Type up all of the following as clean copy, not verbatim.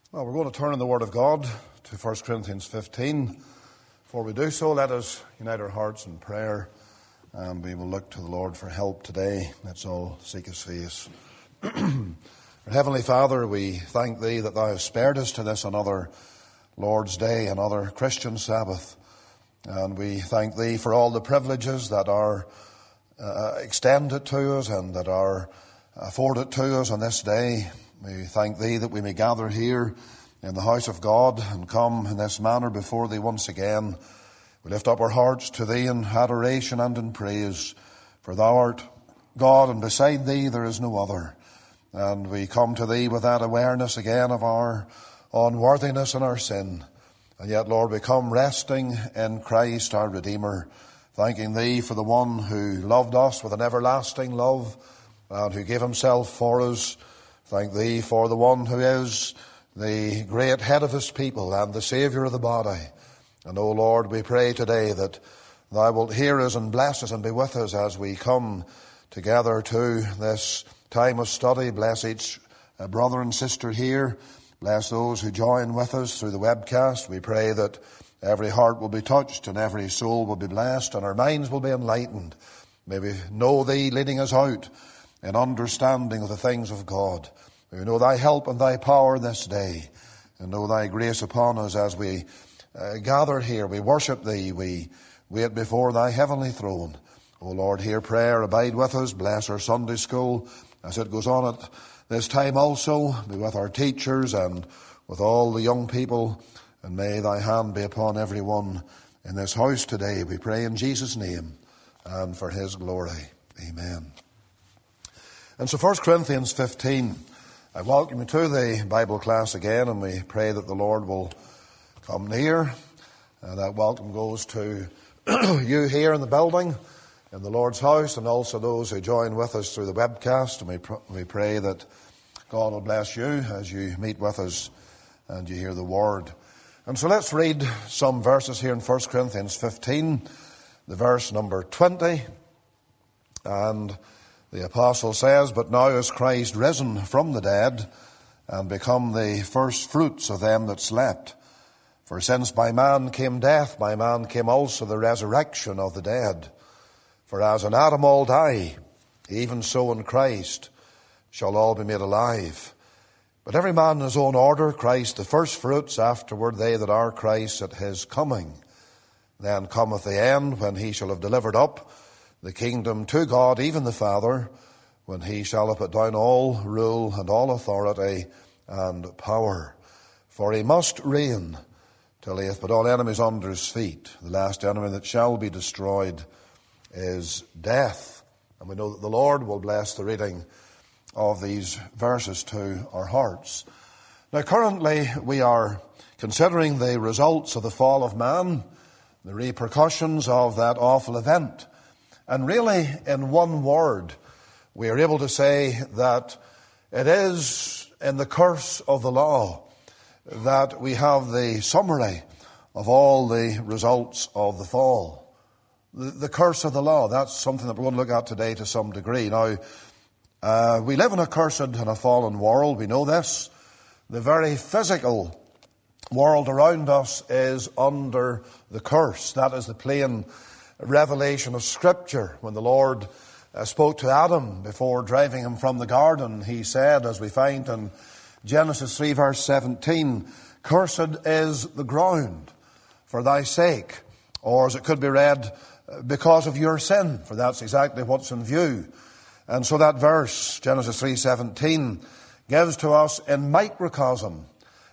Well, we're going to turn in the Word of God to 1 Corinthians 15. Before we do so, let us unite our hearts in prayer, and we will look to the Lord for help today. Let's all seek His face. Our Heavenly Father, we thank Thee that Thou hast spared us to this another Lord's Day, another Christian Sabbath. And we thank Thee for all the privileges that are extended to us and that are afforded to us on this day. We thank Thee that we may gather here in the house of God and come in this manner before Thee once again. We lift up our hearts to Thee in adoration and in praise, for Thou art God, and beside Thee there is no other. And we come to Thee with that awareness again of our unworthiness and our sin. And yet, Lord, we come resting in Christ our Redeemer, thanking Thee for the one who loved us with an everlasting love and who gave Himself for us. Thank Thee for the one who is the great head of His people and the Saviour of the body. And, O Lord, we pray today that Thou wilt hear us and bless us and be with us as we come together to this time of study. Bless each brother and sister here. Bless those who join with us through the webcast. We pray that every heart will be touched and every soul will be blessed and our minds will be enlightened. May we know Thee leading us out in understanding of the things of God. May we know Thy help and Thy power this day, and know Thy grace upon us as we gather here. We worship Thee. We wait before Thy heavenly throne. O Lord, hear prayer. Abide with us. Bless our Sunday school as it goes on at this time also. Be with our teachers and with all the young people. And may Thy hand be upon everyone in this house today. We pray in Jesus' name and for His glory. Amen. And so 1 Corinthians 15, I welcome you to the Bible class again, and we pray that the Lord will come near. And that welcome goes to you here in the building, in the Lord's house, and also those who join with us through the webcast. And we pray that God will bless you as you meet with us and you hear the Word. And so let's read some verses here in 1 Corinthians 15, the verse number 20. And the apostle says, "But now is Christ risen from the dead, and become the first fruits of them that slept. For since by man came death, by man came also the resurrection of the dead. For as in Adam all die, even so in Christ shall all be made alive. But every man in his own order, Christ the first fruits, afterward they that are Christ at His coming. Then cometh the end, when He shall have delivered up the kingdom to God, even the Father, when He shall have put down all rule and all authority and power. For He must reign till He hath put all enemies under His feet. The last enemy that shall be destroyed is death." And we know that the Lord will bless the reading of these verses to our hearts. Now, currently we are considering the results of the fall of man, the repercussions of that awful event. And really, in one word, we are able to say that it is in the curse of the law that we have the summary of all the results of the fall. The curse of the law, that's something that we're going to look at today to some degree. Now, we live in a cursed and a fallen world, we know this. The very physical world around us is under the curse. That is the plain revelation of Scripture. When the Lord spoke to Adam before driving him from the garden, He said, as we find in Genesis 3 verse 17, "Cursed is the ground for thy sake," or as it could be read, "because of your sin," for that's exactly what's in view. And so that verse, Genesis 3:17, gives to us in microcosm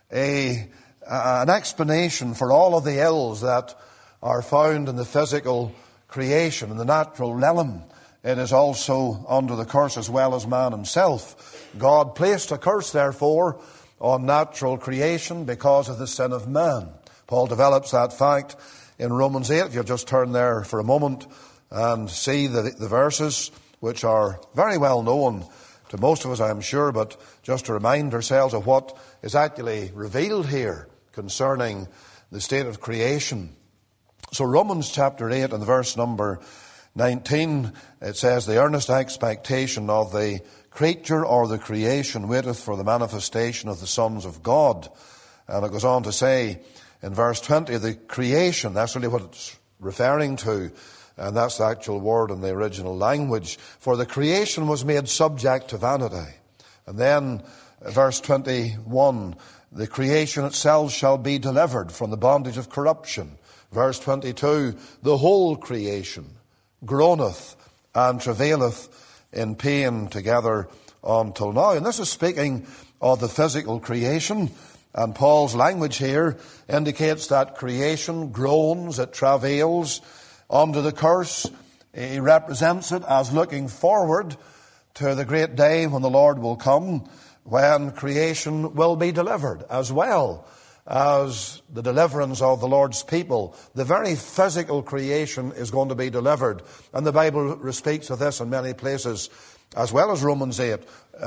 an explanation for all of the ills that are found in the physical creation, in the natural realm. It is also under the curse as well as man himself. God placed a curse, therefore, on natural creation because of the sin of man. Paul develops that fact in Romans 8. If you'll just turn there for a moment and see the verses, which are very well known to most of us, I am sure, but just to remind ourselves of what is actually revealed here concerning the state of creation. So Romans chapter 8 and verse number 19, it says, "The earnest expectation of the creature or the creation waiteth for the manifestation of the sons of God. And it goes on to say in verse 20, the creation, that's really what it's referring to, and that's the actual word in the original language. For the creation was made subject to vanity. And then verse 21, the creation itself shall be delivered from the bondage of corruption. Verse 22, the whole creation groaneth and travaileth in pain together until now. And this is speaking of the physical creation. And Paul's language here indicates that creation groans, it travails under the curse. He represents it as looking forward to the great day when the Lord will come, when creation will be delivered, as well as the deliverance of the Lord's people. The very physical creation is going to be delivered. And the Bible speaks of this in many places, as well as Romans 8.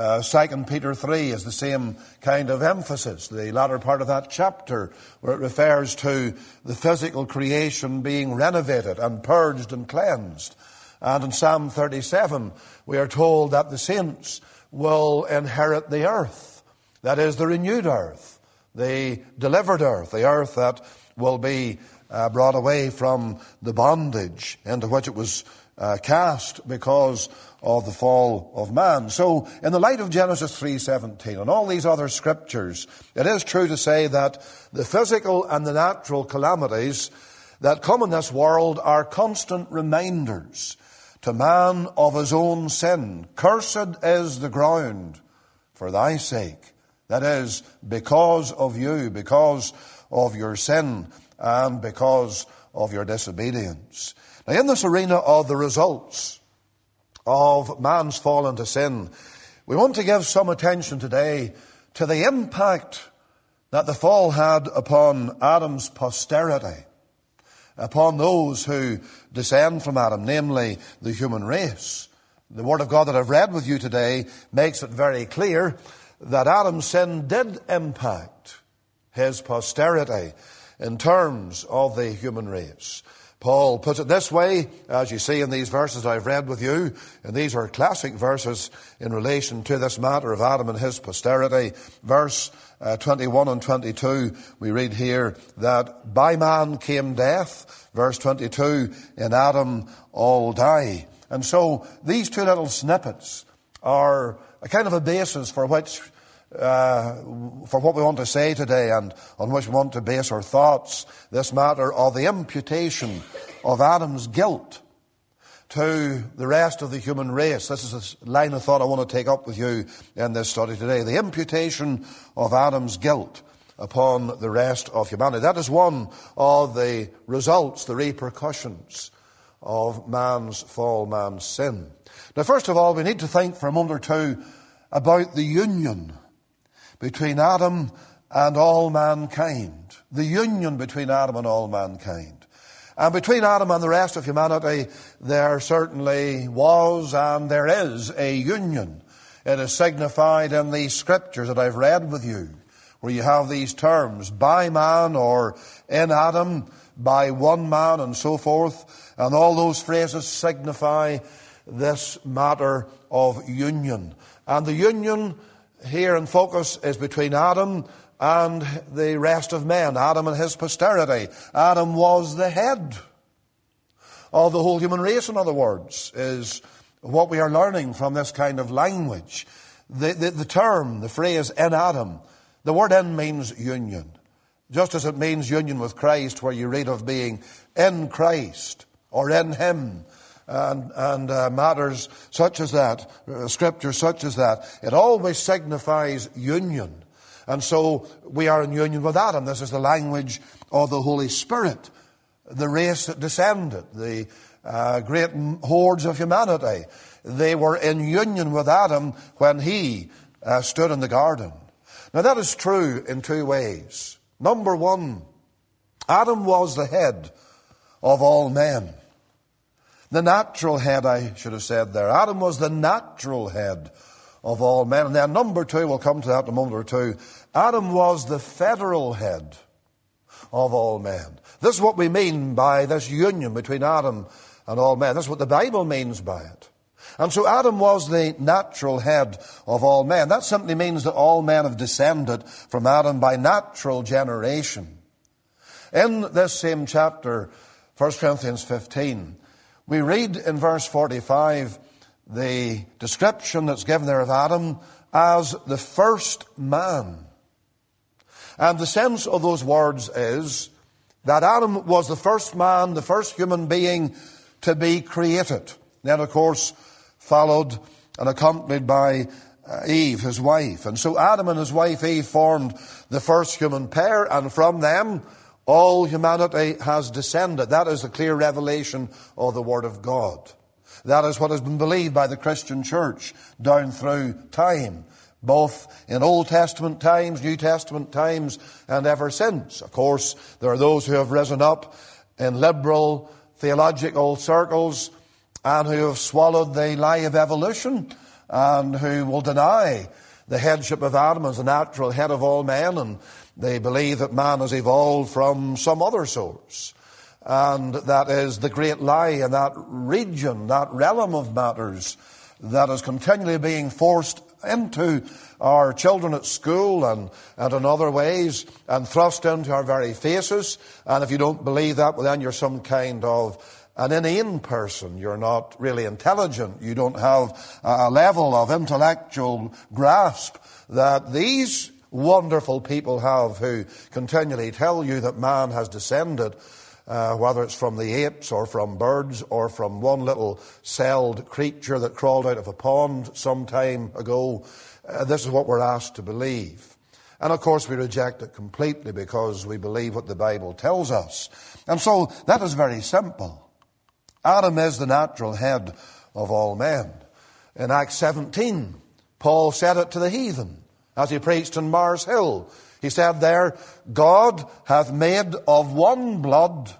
2 Peter 3 is the same kind of emphasis, the latter part of that chapter, where it refers to the physical creation being renovated and purged and cleansed. And in Psalm 37, we are told that the saints will inherit the earth, that is, the renewed earth, the delivered earth, the earth that will be brought away from the bondage into which it was cast because of the fall of man. So, in the light of Genesis 3:17 and all these other scriptures, it is true to say that the physical and the natural calamities that come in this world are constant reminders to man of his own sin. Cursed is the ground for thy sake. That is, because of you, because of your sin, and because of your disobedience. Now, in this arena of the results of man's fall into sin, we want to give some attention today to the impact that the fall had upon Adam's posterity, upon those who descend from Adam, namely the human race. The Word of God that I've read with you today makes it very clear that Adam's sin did impact his posterity in terms of the human race. Paul puts it this way, as you see in these verses I've read with you, and these are classic verses in relation to this matter of Adam and his posterity. Verse 21 and 22, we read here that by man came death. Verse 22, in Adam all die. And so these two little snippets are a kind of a basis for which for what we want to say today and on which we want to base our thoughts. This matter of the imputation of Adam's guilt to the rest of the human race. This is a line of thought I want to take up with you in this study today. The imputation of Adam's guilt upon the rest of humanity. That is one of the results, the repercussions of man's fall, man's sin. Now, first of all, we need to think for a moment or two about the union between Adam and all mankind. The union between Adam and all mankind. And between Adam and the rest of humanity, there certainly was and there is a union. It is signified in these scriptures that I've read with you, where you have these terms, by man or in Adam, by one man and so forth. And all those phrases signify this matter of union. And the union here in focus is between Adam and the rest of men, Adam and his posterity. Adam was the head of the whole human race, in other words, is what we are learning from this kind of language. The term, the phrase, in Adam, the word in means union. Just as it means union with Christ, where you read of being in Christ or in Him, and matters such as that, scripture such as that, it always signifies union. And so we are in union with Adam. This is the language of the Holy Spirit, the race that descended, the great hordes of humanity. They were in union with Adam when he stood in the garden. Now that is true in two ways. Number one, Adam was the head of all men. The natural head, I should have said there. Adam was the natural head of all men. And then number two, we'll come to that in a moment or two, Adam was the federal head of all men. This is what we mean by this union between Adam and all men. This is what the Bible means by it. And so Adam was the natural head of all men. That simply means that all men have descended from Adam by natural generation. In this same chapter, 1 Corinthians 15, we read in verse 45 the description that's given there of Adam as the first man. And the sense of those words is that Adam was the first man, the first human being to be created. Then, of course, followed and accompanied by Eve, his wife. And so Adam and his wife Eve formed the first human pair, and from them all humanity has descended. That is the clear revelation of the Word of God. That is what has been believed by the Christian church down through time, both in Old Testament times, New Testament times, and ever since. Of course, there are those who have risen up in liberal theological circles and who have swallowed the lie of evolution and who will deny the headship of Adam as the natural head of all men, and they believe that man has evolved from some other source. And that is the great lie in that region, that realm of matters that is continually being forced into our children at school and in other ways and thrust into our very faces. And if you don't believe that, well, then you're some kind of an inane person. You're not really intelligent. You don't have a level of intellectual grasp that these wonderful people have who continually tell you that man has descended, whether it's from the apes or from birds or from one little celled creature that crawled out of a pond some time ago. This is what we're asked to believe. And of course we reject it completely because we believe what the Bible tells us. And so that is very simple. Adam is the natural head of all men. In Acts 17, Paul said it to the heathen as he preached in Mars Hill. He said there, God hath made of one blood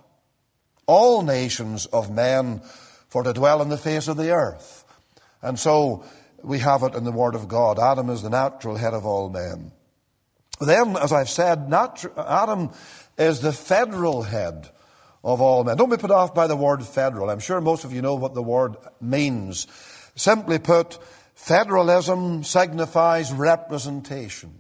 all nations of men for to dwell on the face of the earth. And so we have it in the Word of God. Adam is the natural head of all men. Then, as I've said, Adam is the federal head of all men. Don't be put off by the word federal. I'm sure most of you know what the word means. Simply put, federalism signifies representation.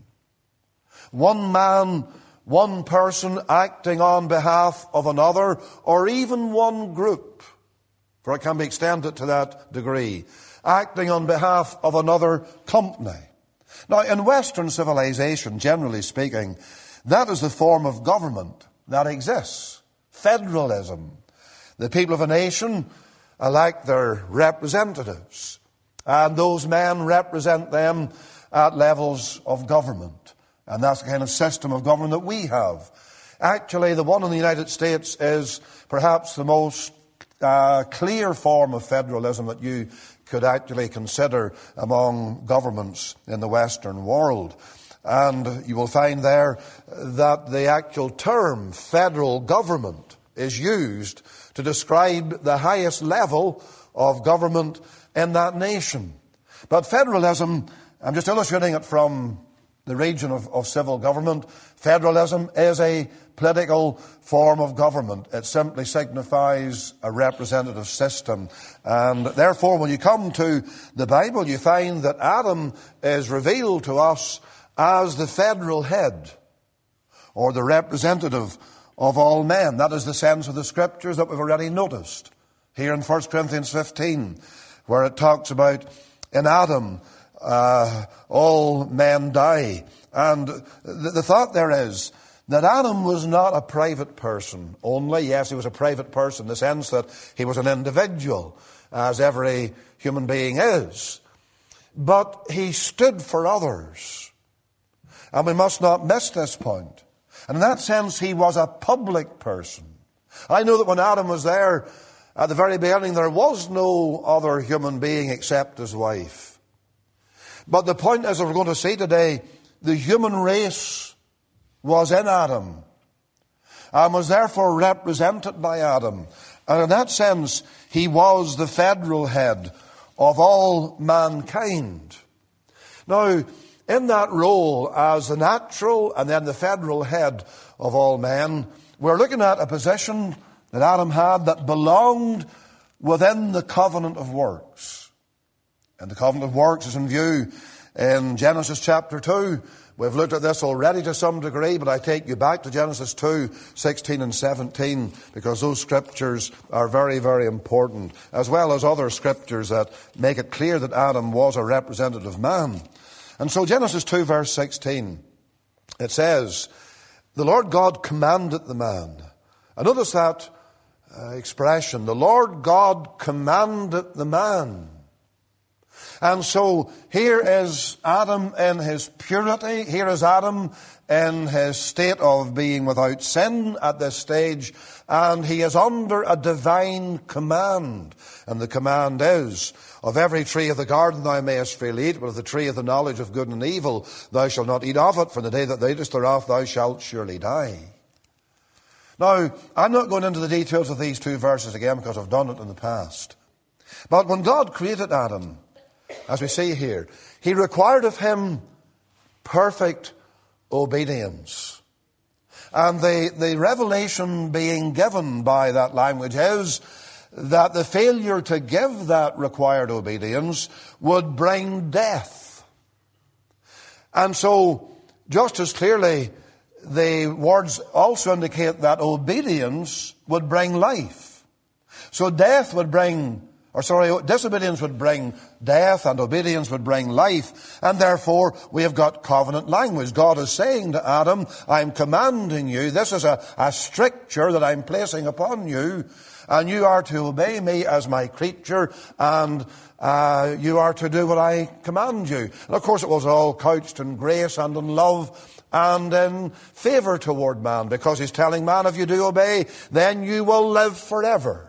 One man, one person acting on behalf of another, or even one group, for it can be extended to that degree, acting on behalf of another company. Now, in Western civilization, generally speaking, that is the form of government that exists. Federalism. The people of a nation elect their representatives, and those men represent them at levels of government. And that's the kind of system of government that we have. Actually, the one in the United States is perhaps the most clear form of federalism that you could actually consider among governments in the Western world. And you will find there that the actual term federal government is used to describe the highest level of government in that nation. But federalism, I'm just illustrating it from the region of civil government. Federalism is a political form of government. It simply signifies a representative system. And therefore, when you come to the Bible, you find that Adam is revealed to us as the federal head, or the representative of all men. That is the sense of the Scriptures that we've already noticed here in 1 Corinthians 15, where it talks about in Adam all men die. And the thought there is that Adam was not a private person only. Yes, he was a private person in the sense that he was an individual, as every human being is. But he stood for others. And we must not miss this point. And in that sense, he was a public person. I know that when Adam was there, at the very beginning, there was no other human being except his wife. But the point is, as we're going to see today, the human race was in Adam and was therefore represented by Adam. And in that sense, he was the federal head of all mankind. Now, in that role as the natural and then the federal head of all men, we're looking at a position that Adam had that belonged within the covenant of works. And the covenant of works is in view in Genesis chapter 2. We've looked at this already to some degree, but I take you back to Genesis 2, 16 and 17, because those scriptures are very, very important, as well as other scriptures that make it clear that Adam was a representative man. And so Genesis 2, verse 16, it says, the Lord God commanded the man. And notice that expression, the Lord God commanded the man. And so here is Adam in his purity. Here is Adam in his state of being without sin at this stage. And he is under a divine command. And the command is, of every tree of the garden thou mayest freely eat, but of the tree of the knowledge of good and evil thou shalt not eat of it, for the day that thou eatest thereof thou shalt surely die. Now, I'm not going into the details of these two verses again because I've done it in the past. But when God created Adam, as we see here, he required of him perfect obedience. And the revelation being given by that language is that the failure to give that required obedience would bring death. And so, just as clearly, the words also indicate that obedience would bring life. So disobedience would bring death and obedience would bring life. And therefore, we have got covenant language. God is saying to Adam, I'm commanding you, this is a stricture that I'm placing upon you, and you are to obey me as my creature, and you are to do what I command you. And of course, it was all couched in grace and in love and in favor toward man, because he's telling man, if you do obey, then you will live forever.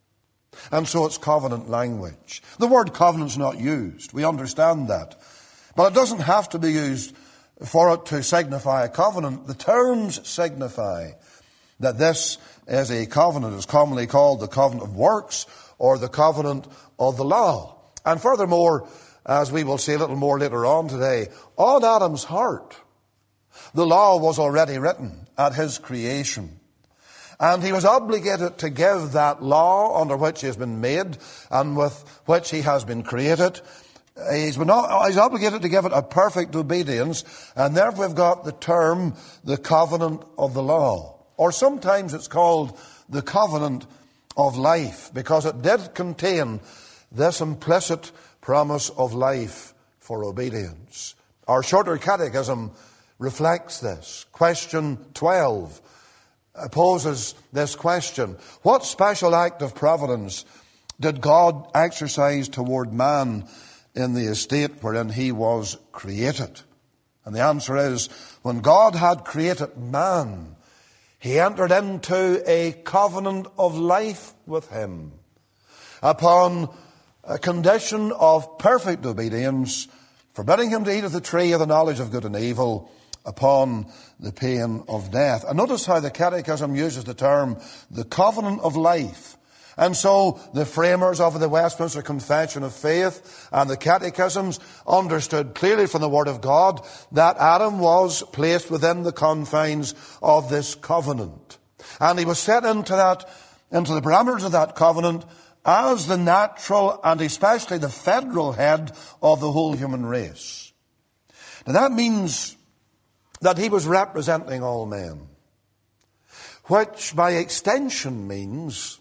And so it's covenant language. The word covenant's not used. We understand that. But it doesn't have to be used for it to signify a covenant. The terms signify that this is a covenant. It's commonly called the covenant of works or the covenant of the law. And furthermore, as we will see a little more later on today, on Adam's heart, the law was already written at his creation. And he was obligated to give that law under which he has been made and with which he has been created. He's obligated to give it a perfect obedience. And therefore we've got the term, the covenant of the law. Or sometimes it's called the covenant of life, because it did contain this implicit promise of life for obedience. Our shorter catechism reflects this. Question 12. Poses this question. What special act of providence did God exercise toward man in the estate wherein he was created? And the answer is, when God had created man, he entered into a covenant of life with him upon a condition of perfect obedience, forbidding him to eat of the tree of the knowledge of good and evil, upon the pain of death. And notice how the Catechism uses the term, the covenant of life. And so the framers of the Westminster Confession of Faith and the Catechisms understood clearly from the Word of God that Adam was placed within the confines of this covenant. And he was set into the parameters of that covenant as the natural and especially the federal head of the whole human race. Now that means that he was representing all men, which by extension means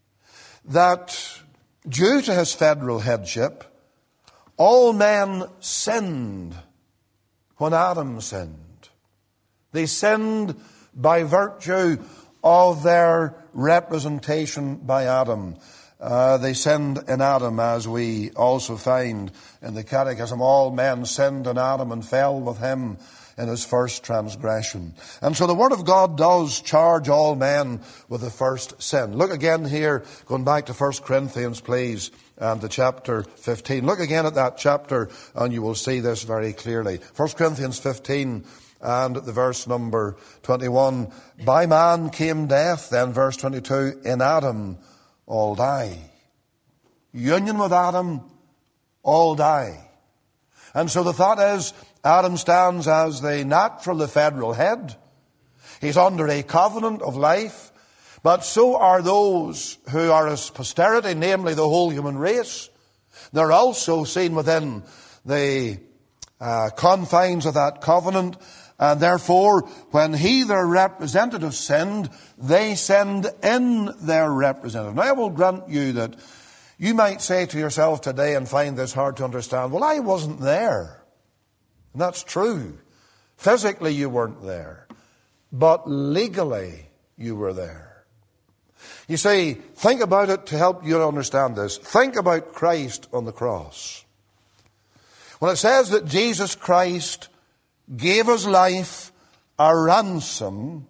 that due to his federal headship, all men sinned when Adam sinned. They sinned by virtue of their representation by Adam. They sinned in Adam, as we also find in the Catechism. All men sinned in Adam and fell with him in his first transgression. And so the Word of God does charge all men with the first sin. Look again here, going back to 1 Corinthians, please, and to chapter 15. Look again at that chapter, and you will see this very clearly. 1 Corinthians 15, and the verse number 21. By man came death, then verse 22, in Adam all die. Union with Adam, all die. And so the thought is, Adam stands as the natural, the federal head. He's under a covenant of life. But so are those who are his posterity, namely the whole human race. They're also seen within the confines of that covenant. And therefore, when he, their representative, sinned, they sinned in their representative. Now, I will grant you that you might say to yourself today and find this hard to understand, well, I wasn't there. And that's true. Physically, you weren't there. But legally, you were there. You see, think about it to help you understand this. Think about Christ on the cross. When it says that Jesus Christ gave his life a ransom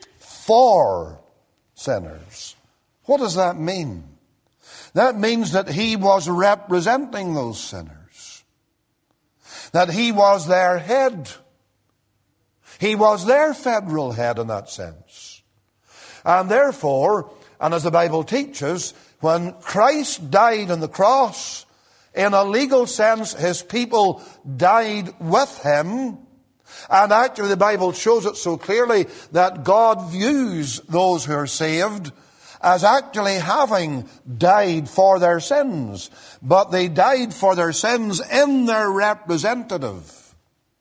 for sinners, what does that mean? That means that he was representing those sinners. That he was their head. He was their federal head in that sense. And therefore, and as the Bible teaches, when Christ died on the cross, in a legal sense, his people died with him. And actually the Bible shows it so clearly that God views those who are saved as actually having died for their sins. But they died for their sins in their representative.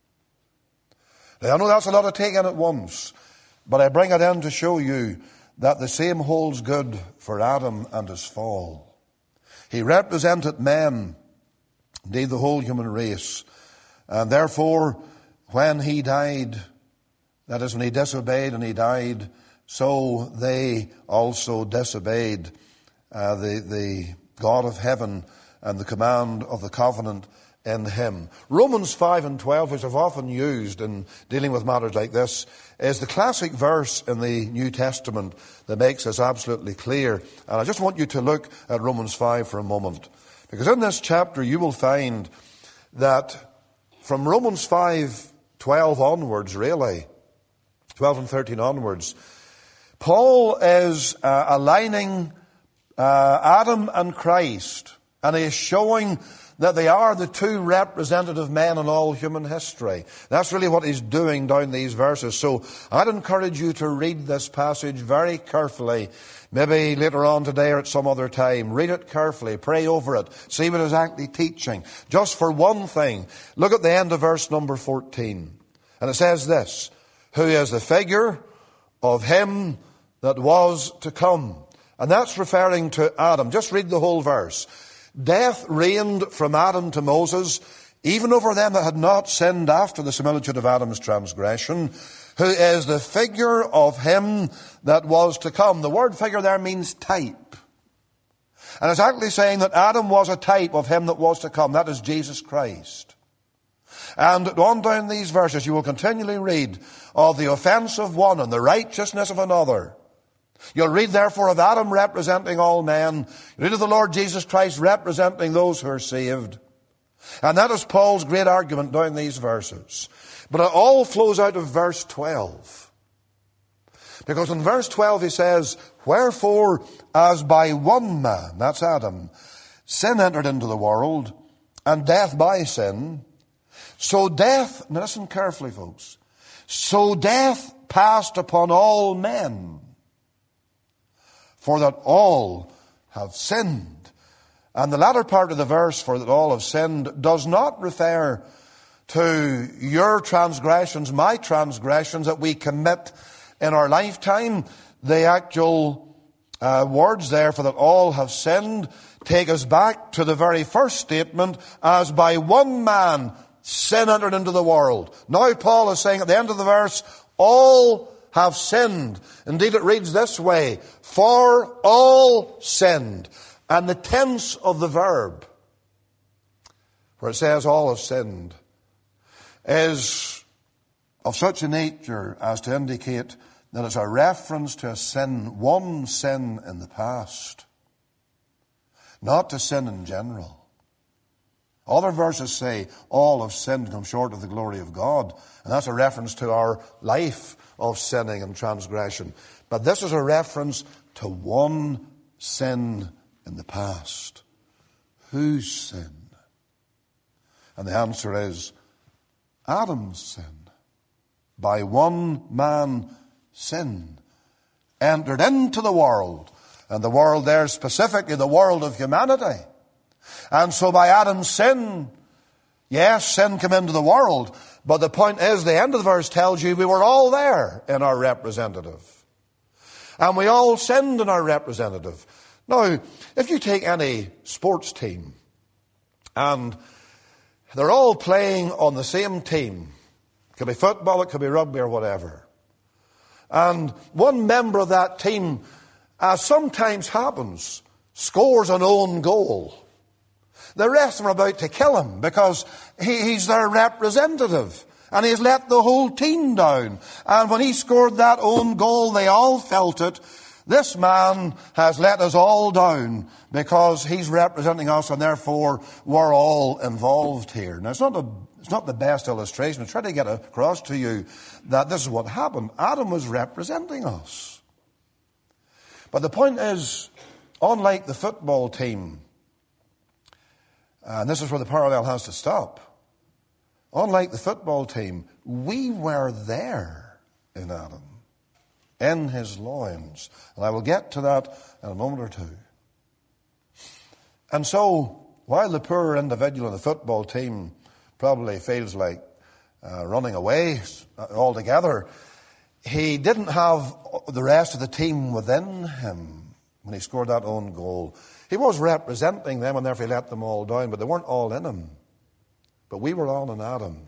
Now, I know that's a lot to take in at once, but I bring it in to show you that the same holds good for Adam and his fall. He represented men, indeed the whole human race. And therefore, when he died, that is when he disobeyed and he died, so they also disobeyed the God of heaven and the command of the covenant in him. Romans 5 and 12, which I've often used in dealing with matters like this, is the classic verse in the New Testament that makes this absolutely clear. And I just want you to look at Romans 5 for a moment. Because in this chapter you will find that from Romans 5:12 onwards, really, 12 and 13 onwards, Paul is aligning Adam and Christ, and he is showing that they are the two representative men in all human history. That's really what he's doing down these verses. So I'd encourage you to read this passage very carefully. Maybe later on today or at some other time. Read it carefully. Pray over it. See what it's actually teaching. Just for one thing, look at the end of verse number 14. And it says this, who is the figure of him that was to come. And that's referring to Adam. Just read the whole verse. Death reigned from Adam to Moses, even over them that had not sinned after the similitude of Adam's transgression, who is the figure of him that was to come. The word figure there means type. And it's actually saying that Adam was a type of him that was to come. That is Jesus Christ. And on down these verses you will continually read of the offense of one and the righteousness of another. You'll read therefore of Adam representing all men. You read of the Lord Jesus Christ representing those who are saved. And that is Paul's great argument down these verses. But it all flows out of verse 12. Because in verse 12 he says, wherefore as by one man, that's Adam, sin entered into the world, and death by sin, so death, now listen carefully folks, so death passed upon all men, for that all have sinned. And the latter part of the verse, for that all have sinned, does not refer to your transgressions, my transgressions that we commit in our lifetime. The actual words there, for that all have sinned, take us back to the very first statement, as by one man sin entered into the world. Now Paul is saying at the end of the verse, all have sinned. Indeed, it reads this way, for all sinned. And the tense of the verb, where it says all have sinned, is of such a nature as to indicate that it's a reference to a sin, one sin in the past, not to sin in general. Other verses say all have sinned and come short of the glory of God, and that's a reference to our life of sinning and transgression. But this is a reference to one sin in the past. Whose sin? And the answer is Adam's sin. By one man sin entered into the world. And the world there, specifically the world of humanity. And so by Adam's sin, yes, sin came into the world. But the point is, the end of the verse tells you we were all there in our representative. And we all sinned in our representative. Now, if you take any sports team, and they're all playing on the same team, it could be football, it could be rugby or whatever, and one member of that team, as sometimes happens, scores an own goal, the rest are about to kill him because he's their representative. And he's let the whole team down. And when he scored that own goal, they all felt it. This man has let us all down because he's representing us, and therefore we're all involved here. Now, it's not the best illustration. I'm trying to get across to you that this is what happened. Adam was representing us. But the point is, unlike the football team, and this is where the parallel has to stop, unlike the football team, we were there in Adam, in his loins. And I will get to that in a moment or two. And so, while the poor individual in the football team probably feels like running away altogether, he didn't have the rest of the team within him when he scored that own goal. He was representing them, and therefore he let them all down, but they weren't all in him. But we were all in Adam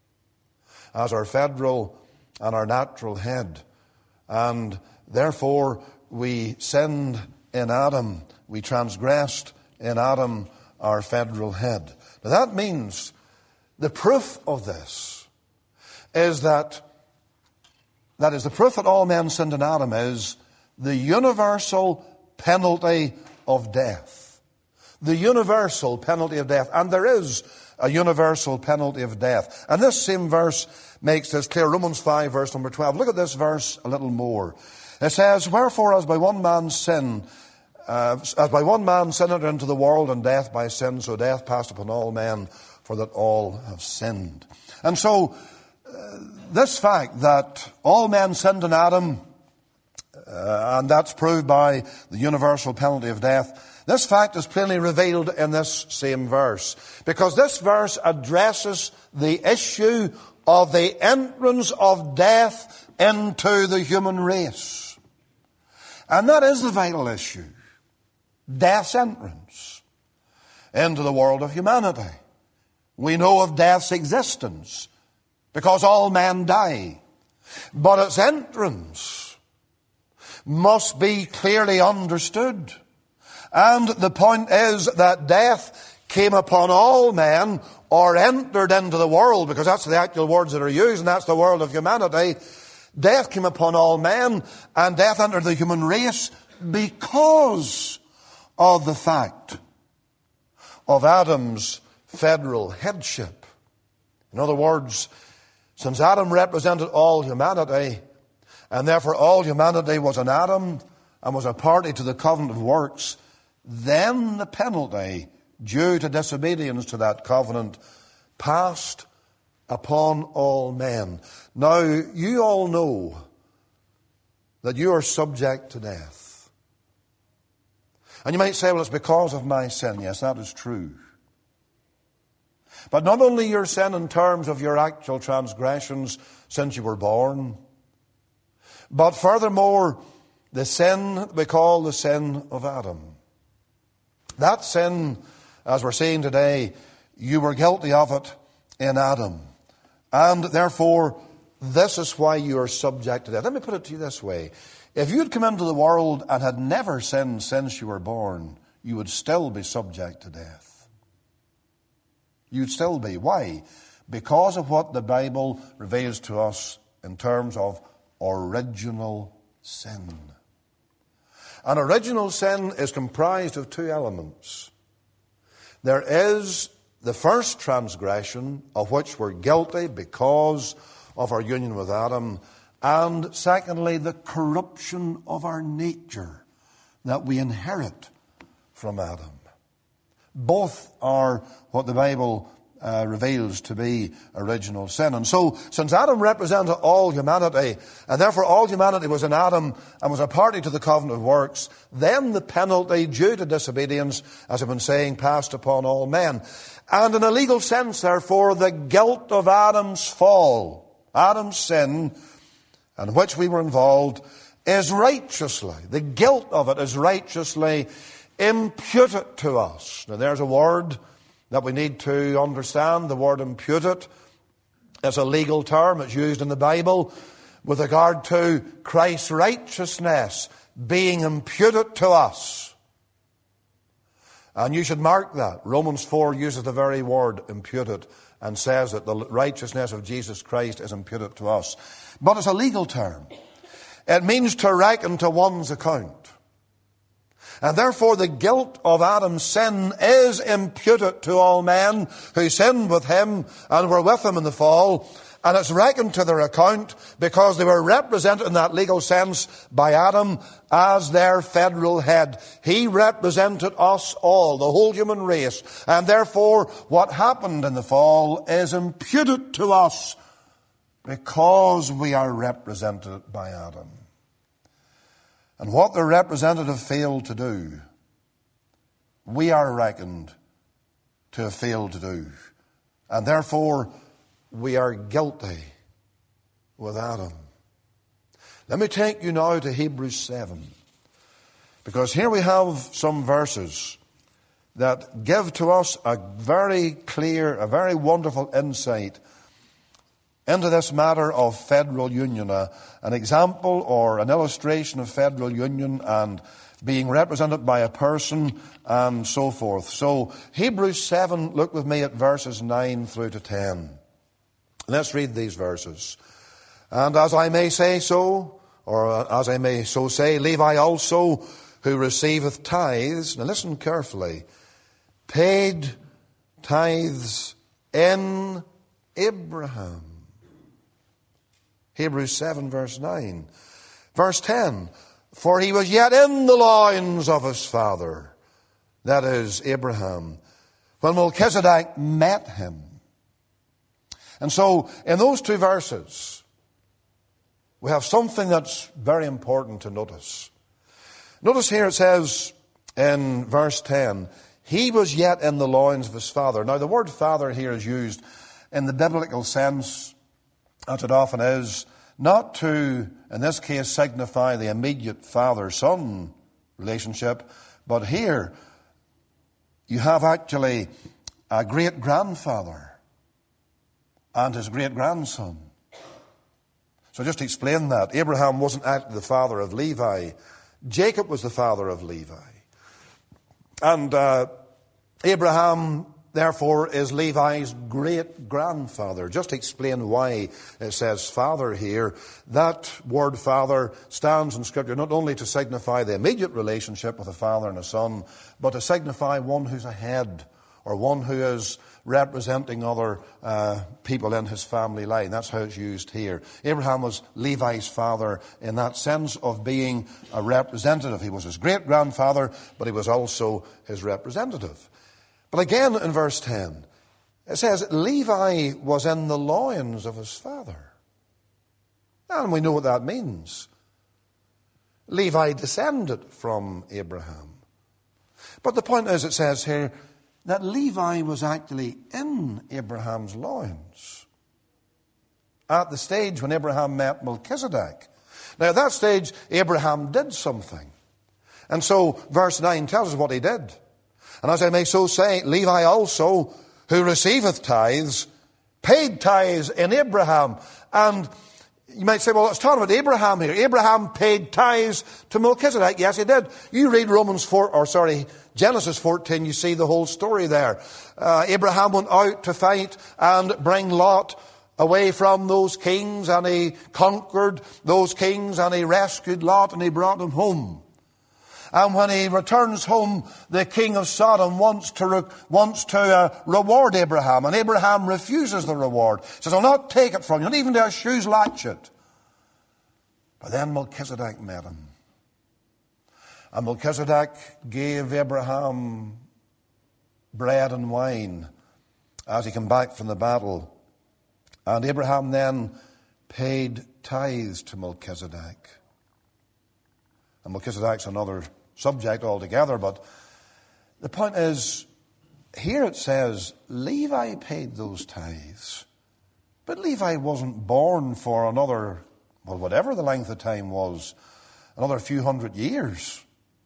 as our federal and our natural head. And therefore we sinned in Adam. We transgressed in Adam, our federal head. Now that means the proof of this is that is the proof that all men sinned in Adam is the universal penalty of death. The universal penalty of death. And there is a universal penalty of death. And this same verse makes this clear. Romans 5, verse number 12. Look at this verse a little more. It says, wherefore as by one man's sin, as by one man sin entered into the world, and death by sin, so death passed upon all men, for that all have sinned. And so, this fact that all men sinned in Adam, and that's proved by the universal penalty of death, this fact is plainly revealed in this same verse. Because this verse addresses the issue of the entrance of death into the human race. And that is the vital issue. Death's entrance into the world of humanity. We know of death's existence because all men die. But its entrance must be clearly understood. And the point is that death came upon all men, or entered into the world, because that's the actual words that are used, and that's the world of humanity. Death came upon all men, and death entered the human race because of the fact of Adam's federal headship. In other words, since Adam represented all humanity, and therefore all humanity was in Adam and was a party to the covenant of works, then the penalty due to disobedience to that covenant passed upon all men. Now, you all know that you are subject to death. And you might say, well, it's because of my sin. Yes, that is true. But not only your sin in terms of your actual transgressions since you were born, but furthermore, the sin we call the sin of Adam. That sin, as we're seeing today, you were guilty of it in Adam. And therefore, this is why you are subject to death. Let me put it to you this way. If you had come into the world and had never sinned since you were born, you would still be subject to death. You'd still be. Why? Because of what the Bible reveals to us in terms of original sin. An original sin is comprised of two elements. There is the first transgression of which we're guilty because of our union with Adam, and secondly, the corruption of our nature that we inherit from Adam. Both are what the Bible reveals to be original sin. And so, since Adam represented all humanity, and therefore all humanity was in Adam and was a party to the covenant of works, then the penalty due to disobedience, as I've been saying, passed upon all men. And in a legal sense, therefore, the guilt of Adam's fall, Adam's sin, in which we were involved, is righteously, the guilt of it is righteously imputed to us. Now there's a word that we need to understand. The word imputed is a legal term. It's used in the Bible with regard to Christ's righteousness being imputed to us. And you should mark that. Romans 4 uses the very word imputed and says that the righteousness of Jesus Christ is imputed to us. But it's a legal term. It means to reckon to one's account. And therefore the guilt of Adam's sin is imputed to all men who sinned with him and were with him in the fall. And it's reckoned to their account because they were represented in that legal sense by Adam as their federal head. He represented us all, the whole human race. And therefore what happened in the fall is imputed to us because we are represented by Adam. And what the representative failed to do, we are reckoned to have failed to do. And therefore, we are guilty with Adam. Let me take you now to Hebrews 7. Because here we have some verses that give to us a very clear, a very wonderful insight into this matter of federal union, an example or an illustration of federal union and being represented by a person and so forth. So Hebrews 7, look with me at verses 9 through to 10. Let's read these verses. And as I may say so, or as I may so say, Levi also, who receiveth tithes, now listen carefully, paid tithes in Abraham. Hebrews 7 verse 9. Verse 10. For he was yet in the loins of his father, that is Abraham, when Melchizedek met him. And so in those two verses, we have something that's very important to notice. Notice here it says in verse 10, he was yet in the loins of his father. Now the word father here is used in the biblical sense, as it often is, not to, in this case, signify the immediate father-son relationship, but here you have actually a great-grandfather and his great-grandson. So just to explain that, Abraham wasn't actually the father of Levi. Jacob was the father of Levi. And Abraham, therefore, is Levi's great-grandfather. Just to explain why it says father here, that word father stands in Scripture not only to signify the immediate relationship with a father and a son, but to signify one who's a head, or one who is representing other people in his family line. That's how it's used here. Abraham was Levi's father in that sense of being a representative. He was his great-grandfather, but he was also his representative. But again in verse 10, it says Levi was in the loins of his father. And we know what that means. Levi descended from Abraham. But the point is, it says here, that Levi was actually in Abraham's loins at the stage when Abraham met Melchizedek. Now at that stage, Abraham did something. And so verse 9 tells us what he did. And as I may so say, Levi also, who receiveth tithes, paid tithes in Abraham. And you might say, well, it's talking about Abraham here. Abraham paid tithes to Melchizedek. Yes, he did. You read Genesis 14, you see the whole story there. Abraham went out to fight and bring Lot away from those kings, and he conquered those kings, and he rescued Lot, and he brought him home. And when he returns home, the king of Sodom wants to reward Abraham, and Abraham refuses the reward. He says, I'll not take it from you, not even to a shoe's latchet. But then Melchizedek met him. And Melchizedek gave Abraham bread and wine as he came back from the battle. And Abraham then paid tithes to Melchizedek. And Melchizedek's another subject altogether, but the point is, here it says Levi paid those tithes. But Levi wasn't born for another, well, whatever the length of time was, another few hundred years.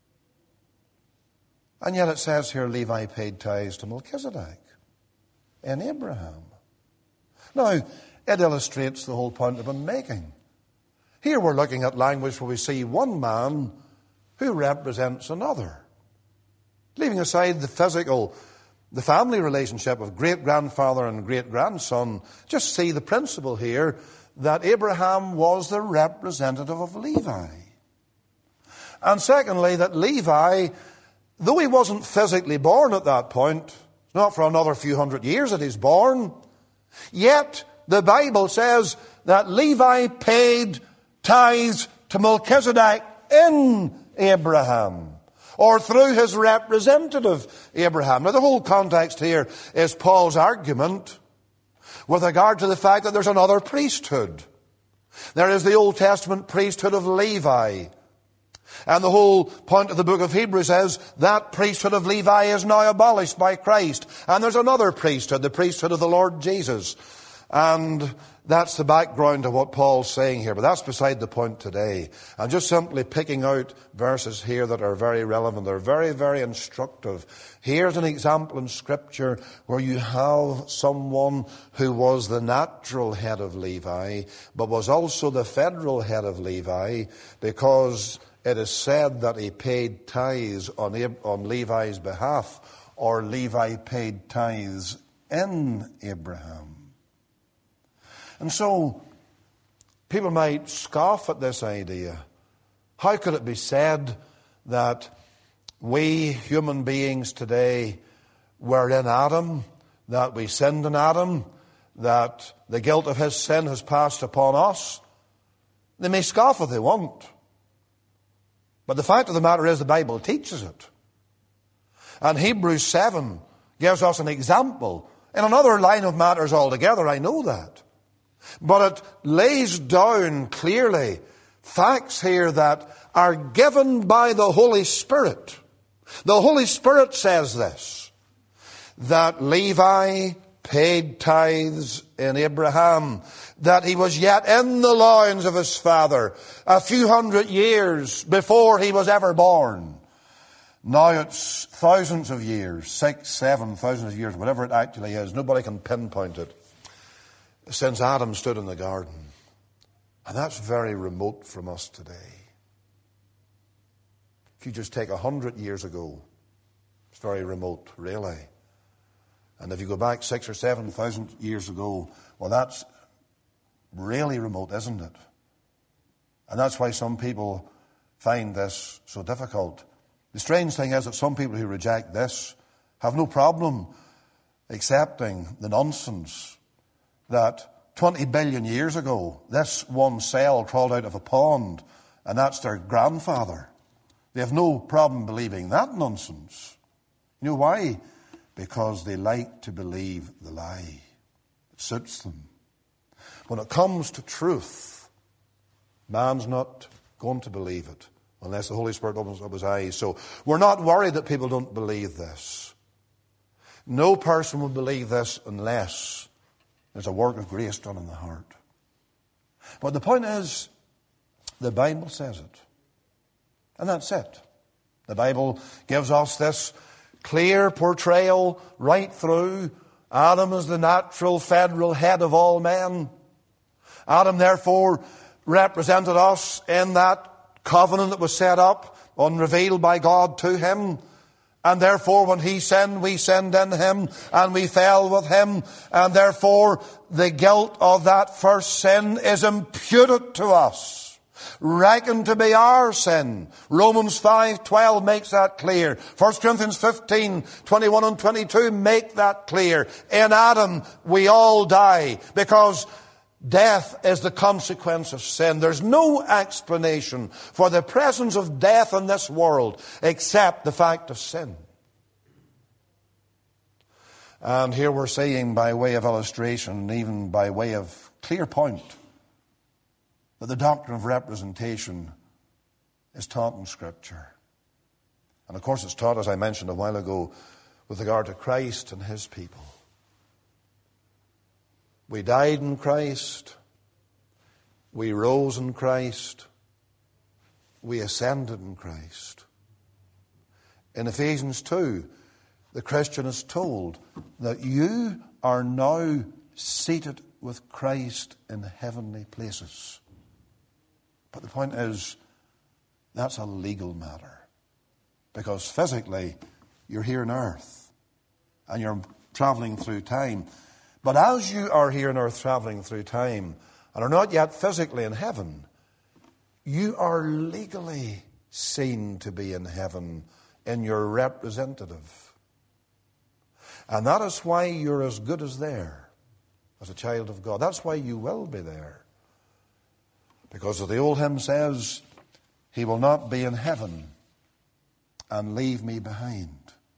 And yet it says here Levi paid tithes to Melchizedek and Abraham. Now, it illustrates the whole point I've been making. Here we're looking at language where we see one man who represents another. Leaving aside the physical, the family relationship of great-grandfather and great-grandson, just see the principle here that Abraham was the representative of Levi. And secondly, that Levi, though he wasn't physically born at that point, it's not for another few hundred years that he's born, yet the Bible says that Levi paid tithes to Melchizedek in Abraham, or through his representative Abraham. Now the whole context here is Paul's argument with regard to the fact that there's another priesthood. There is the Old Testament priesthood of Levi. And the whole point of the book of Hebrews is that priesthood of Levi is now abolished by Christ. And there's another priesthood, the priesthood of the Lord Jesus. And that's the background to what Paul's saying here. But that's beside the point today. I'm just simply picking out verses here that are very relevant. They're very, very instructive. Here's an example in Scripture where you have someone who was the natural head of Levi, but was also the federal head of Levi, because it is said that he paid tithes on Levi's behalf, or Levi paid tithes in Abraham. And so, people might scoff at this idea. How could it be said that we human beings today were in Adam, that we sinned in Adam, that the guilt of his sin has passed upon us? They may scoff if they want. But the fact of the matter is the Bible teaches it. And Hebrews 7 gives us an example. In another line of matters altogether, I know that. But it lays down clearly facts here that are given by the Holy Spirit. The Holy Spirit says this, that Levi paid tithes in Abraham, that he was yet in the loins of his father a few hundred years before he was ever born. Now it's thousands of years, 6,000, 7,000 of years, whatever it actually is. Nobody can pinpoint it. Since Adam stood in the garden. And that's very remote from us today. If you just take 100 years ago, it's very remote, really. And if you go back 6,000 or 7,000 years ago, well, that's really remote, isn't it? And that's why some people find this so difficult. The strange thing is that some people who reject this have no problem accepting the nonsense that 20 billion years ago, this one cell crawled out of a pond, and that's their grandfather. They have no problem believing that nonsense. You know why? Because they like to believe the lie. It suits them. When it comes to truth, man's not going to believe it unless the Holy Spirit opens up his eyes. So we're not worried that people don't believe this. No person will believe this unless there's a work of grace done in the heart. But the point is, the Bible says it. And that's it. The Bible gives us this clear portrayal right through. Adam is the natural federal head of all men. Adam, therefore, represented us in that covenant that was set up and revealed by God to him. And therefore, when he sinned, we sinned in him, and we fell with him. And therefore, the guilt of that first sin is imputed to us, reckoned to be our sin. Romans 5:12 makes that clear. 1 Corinthians 15:21 and 22 make that clear. In Adam, we all die, because death is the consequence of sin. There's no explanation for the presence of death in this world except the fact of sin. And here we're seeing, by way of illustration, even by way of clear point, that the doctrine of representation is taught in Scripture. And of course it's taught, as I mentioned a while ago, with regard to Christ and his people. We died in Christ. We rose in Christ. We ascended in Christ. In Ephesians 2, the Christian is told that you are now seated with Christ in heavenly places. But the point is, that's a legal matter. Because physically, you're here on earth and you're traveling through time. But as you are here on earth traveling through time and are not yet physically in heaven, you are legally seen to be in heaven in your representative. And that is why you're as good as there as a child of God. That's why you will be there. Because as the old hymn says, he will not be in heaven and leave me behind.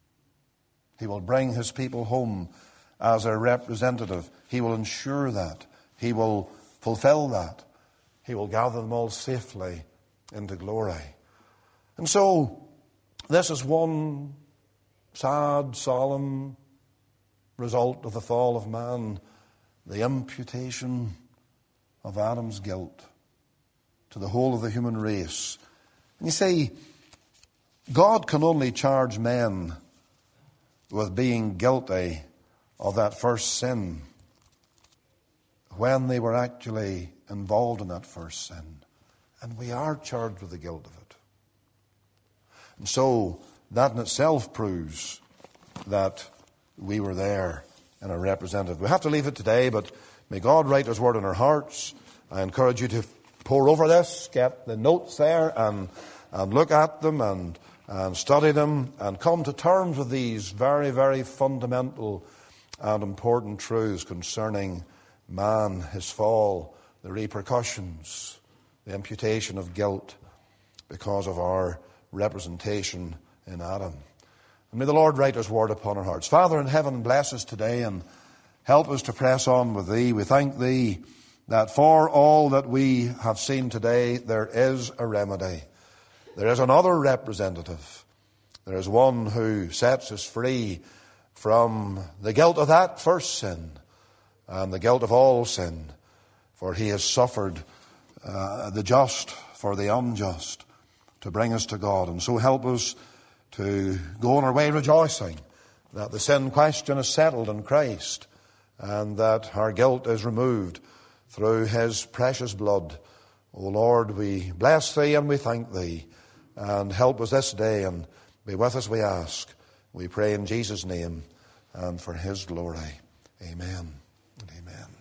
He will bring his people home as a representative. He will ensure that. He will fulfill that. He will gather them all safely into glory. And so, this is one sad, solemn result of the fall of man, the imputation of Adam's guilt to the whole of the human race. And you see, God can only charge men with being guilty of that first sin when they were actually involved in that first sin. And we are charged with the guilt of it. And so that in itself proves that we were there in a representative. We have to leave it today, but may God write his word in our hearts. I encourage you to pore over this, get the notes there and look at them and study them and come to terms with these very, very fundamental and important truths concerning man, his fall, the repercussions, the imputation of guilt because of our representation in Adam. And may the Lord write his word upon our hearts. Father in heaven, bless us today and help us to press on with thee. We thank thee that for all that we have seen today, there is a remedy. There is another representative. There is one who sets us free from the guilt of that first sin and the guilt of all sin. For he has suffered the just for the unjust to bring us to God. And so help us to go on our way rejoicing that the sin question is settled in Christ and that our guilt is removed through his precious blood. O Lord, we bless thee and we thank thee. And help us this day and be with us, we ask. We pray in Jesus' name and for his glory. Amen and amen.